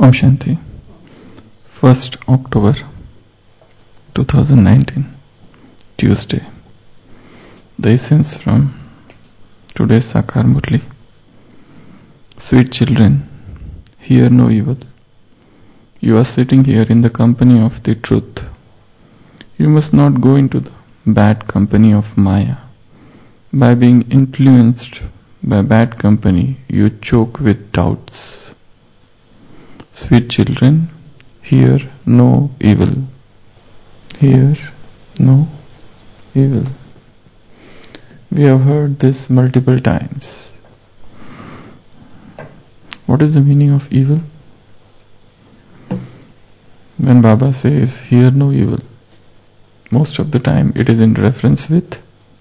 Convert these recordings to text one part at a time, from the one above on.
Om Shanti. 1st October 2019, Tuesday. The essence from today's Sakar Murli. Sweet children, hear no evil. You are sitting here in the company of the truth. You must not go into the bad company of Maya. By being influenced by bad company, you choke with doubts. Sweet children, hear no evil. Hear no evil. We have heard this multiple times. What is the meaning of evil? When Baba says, hear no evil, most of the time it is in reference with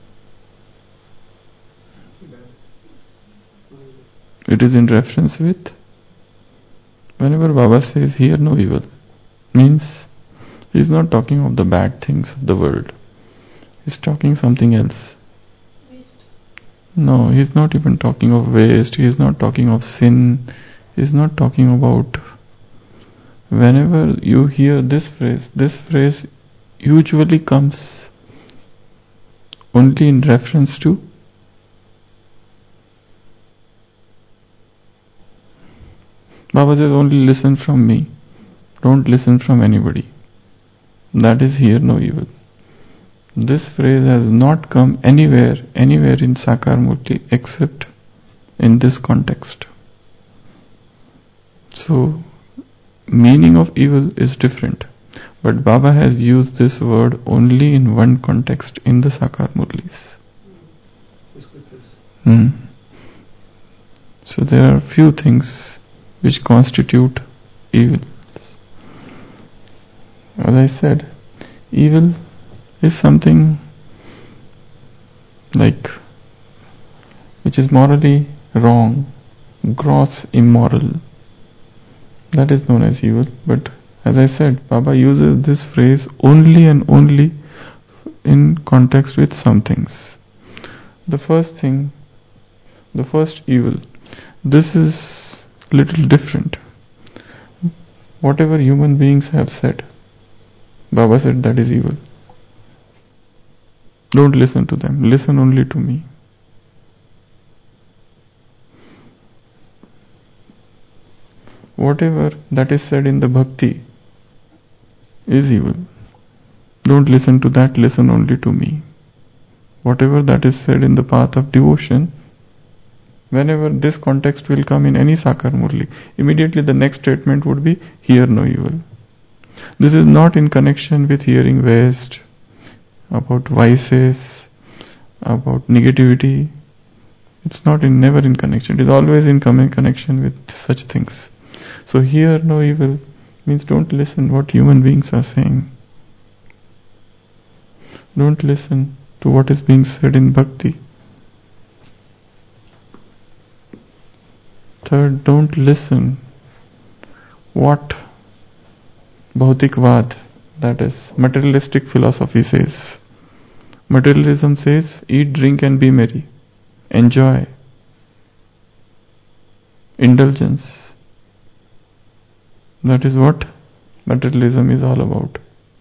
whenever Baba says, hear no evil, means he is not talking of the bad things of the world. He is talking something else. Waste. No, he is not even talking of waste. He is not talking of sin. He is not talking about... Whenever you hear this phrase usually comes only in reference to Baba says, only listen from me. Don't listen from anybody. That is hear no evil. This phrase has not come anywhere in Sakar Murli except in this context. So, meaning of evil is different. But Baba has used this word only in one context in the Sakar Murlis. So there are few things which constitute evil. As I said, evil is something which is morally wrong, gross immoral. That is known as evil. But as I said, Baba uses this phrase only and only in context with some things. The first evil, this is little different. Whatever human beings have said, Baba said that is evil. Don't listen to them, listen only to me. Whatever that is said in the bhakti is evil. Don't listen to that, listen only to me. Whatever that is said in the path of devotion, whenever this context will come in any Sakar Murli, immediately the next statement would be, hear no evil. This is not in connection with hearing waste, about vices, about negativity. It's never in connection. It is always in connection with such things. So hear no evil means don't listen what human beings are saying. Don't listen to what is being said in bhakti. Third, don't listen what Bhautikvad, that is materialistic philosophy, says. Materialism says, eat, drink and be merry. Enjoy. Indulgence. That is what materialism is all about.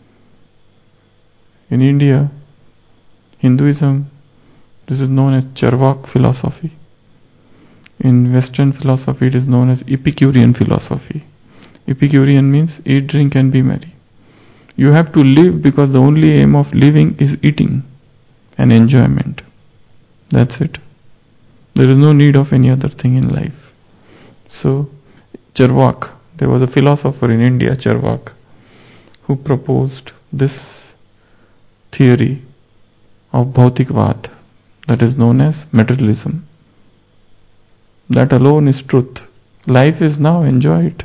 In India, Hinduism, this is known as Charvak philosophy. In Western philosophy, it is known as Epicurean philosophy. Epicurean means eat, drink and be merry. You have to live because the only aim of living is eating and enjoyment. That's it. There is no need of any other thing in life. So, Charvak, there was a philosopher in India, Charvak, who proposed this theory of Bhautikvad, that is known as materialism. That alone is truth. Life is now, enjoy it.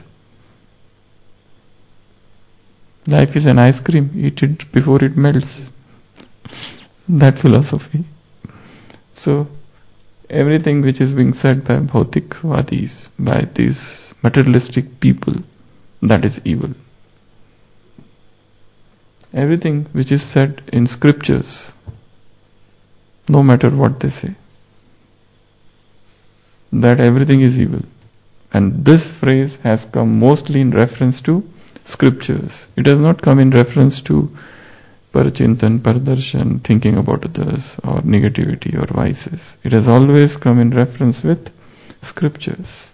Life is an ice cream, eat it before it melts. That philosophy. So, everything which is being said by Bhautikvadis, by these materialistic people, that is evil. Everything which is said in scriptures, no matter what they say, that everything is evil. And this phrase has come mostly in reference to scriptures. It has not come in reference to parachintan, pardarshan, thinking about others, or negativity or vices. It has always come in reference with scriptures.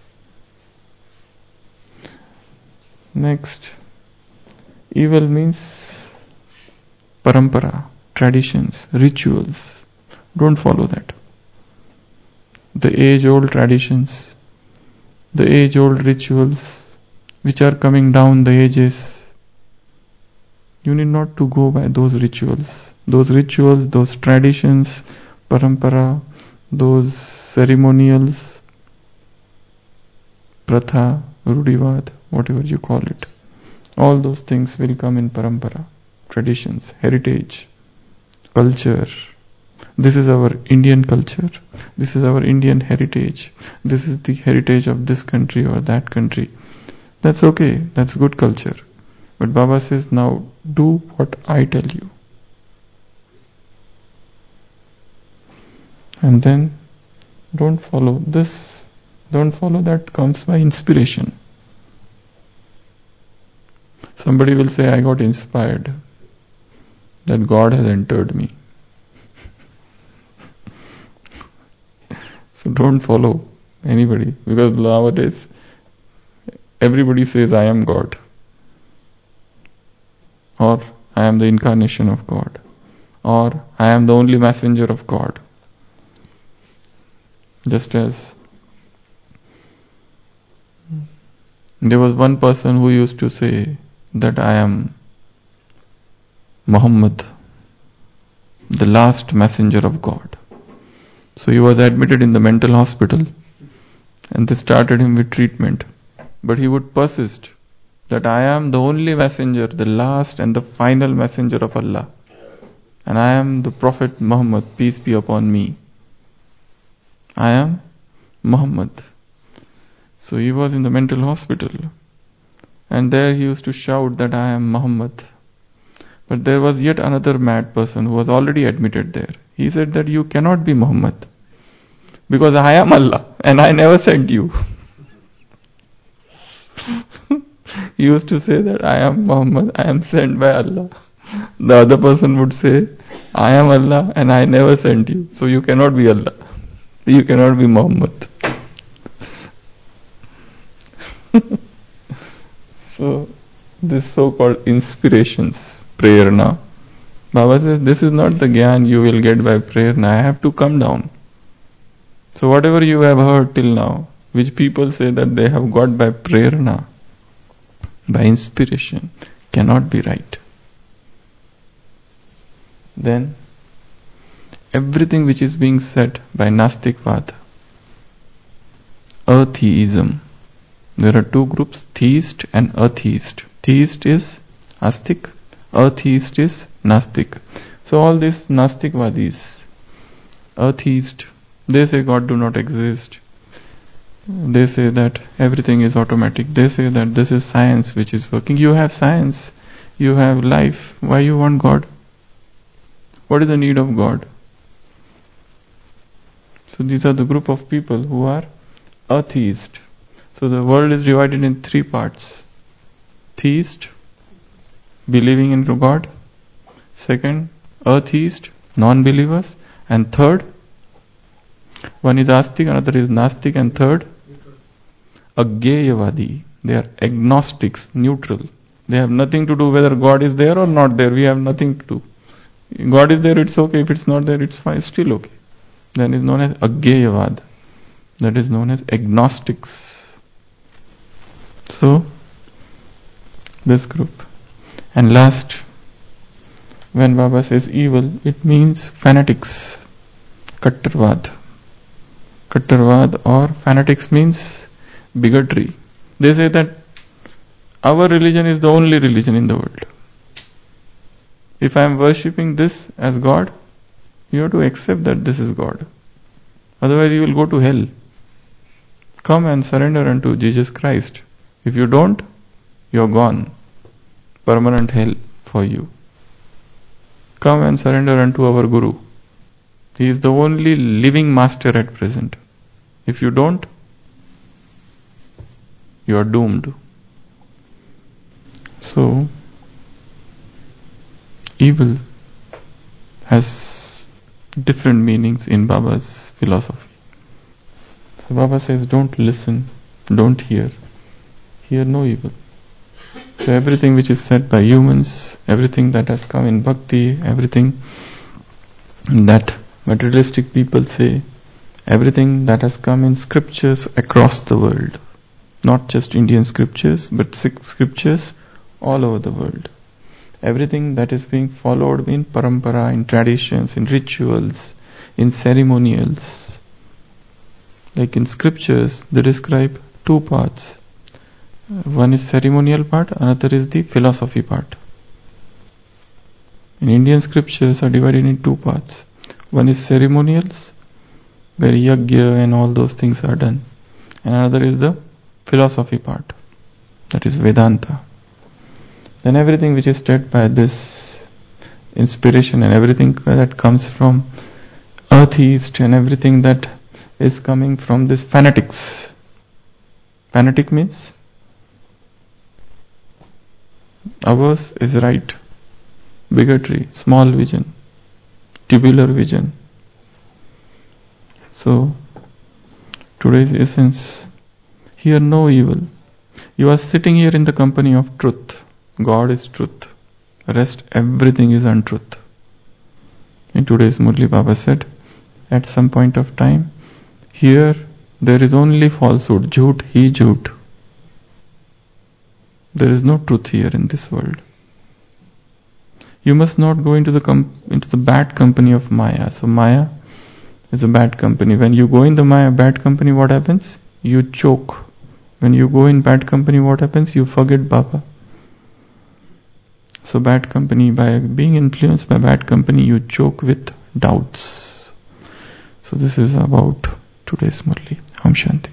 Next, evil means parampara, traditions, rituals. Don't follow that. The age-old traditions, the age-old rituals which are coming down the ages, you need not to go by those rituals. Those rituals, those traditions, parampara, those ceremonials, pratha, rudivad, whatever you call it. All those things will come in parampara, traditions, heritage, culture. This is our Indian culture. This is our Indian heritage. This is the heritage of this country or that country. That's okay. That's good culture. But Baba says, now do what I tell you. And then don't follow this. Don't follow that comes by inspiration. Somebody will say, I got inspired that God has entered me. So don't follow anybody, because nowadays everybody says I am God, or I am the incarnation of God, or I am the only messenger of God. Just as there was one person who used to say that I am Muhammad, the last messenger of God. So he was admitted in the mental hospital and they started him with treatment. But he would persist that I am the only messenger, the last and the final messenger of Allah. And I am the Prophet Muhammad, peace be upon me. I am Muhammad. So he was in the mental hospital. And there he used to shout that I am Muhammad. But there was yet another mad person who was already admitted there. He said that you cannot be Muhammad, because I am Allah and I never sent you. He used to say that I am Muhammad, I am sent by Allah. The other person would say, I am Allah and I never sent you. So you cannot be Allah. You cannot be Muhammad. So this so-called inspirations, prerna. Baba says, this is not the gyan you will get by prerna. I have to come down. So whatever you have heard till now, which people say that they have got by prerna, by inspiration, cannot be right. Then everything which is being said by Nastikvad, atheism. There are two groups, theist and atheist. Theist is Astik, atheist is Nastik. So all these Nastikvadis, atheist, they say God do not exist. They say that everything is automatic. They say that this is science which is working. You have science, you have life. Why you want God? What is the need of God? So these are the group of people who are atheist. So the world is divided in three parts. Theist, believing in God. Second, atheist, non-believers. And third, one is Astik, another is Nastik, and third, Agyeyavadi. They are agnostics, neutral. They have nothing to do whether God is there or not there. We have nothing to do. God is there, it's okay. If it's not there, it's fine, still okay. That is known as Agyeyavad. That is known as agnostics. So, this group. And last, when Baba says evil, it means fanatics. Kattarvad. Kattarvad or fanatics means bigotry. They say that our religion is the only religion in the world. If I am worshipping this as God, you have to accept that this is God. Otherwise you will go to hell. Come and surrender unto Jesus Christ. If you don't, you are gone. Permanent hell for you. Come and surrender unto our Guru. He is the only living master at present. If you don't, You are doomed. So, evil has different meanings in Baba's philosophy. So Baba says, don't listen, don't hear. Hear no evil. So everything which is said by humans, everything that has come in bhakti, everything that materialistic people say, everything that has come in scriptures across the world, not just Indian scriptures, but scriptures all over the world. Everything that is being followed in parampara, in traditions, in rituals, in ceremonials. Like in scriptures, they describe two parts. One is ceremonial part, another is the philosophy part. In Indian scriptures are divided in two parts. One is ceremonials, where yajna and all those things are done. And another is the philosophy part, that is Vedanta. Then everything which is said by this inspiration and everything that comes from Earth East and everything that is coming from this fanatics. Fanatic means ours is right, bigotry, small vision, tubular vision. So today's essence, hear no evil. You are sitting here in the company of truth. God is truth. Rest everything is untruth. In today's Murli Baba said, at some point of time, here there is only falsehood, jhoot hi jhoot. There is no truth here in this world. You must not go into the bad company of Maya. So Maya is a bad company. When you go in the Maya bad company, what happens? You choke. When you go in bad company, what happens? You forget Baba. So bad company, by being influenced by bad company, you choke with doubts. So this is about today's Murli. Om Shanti.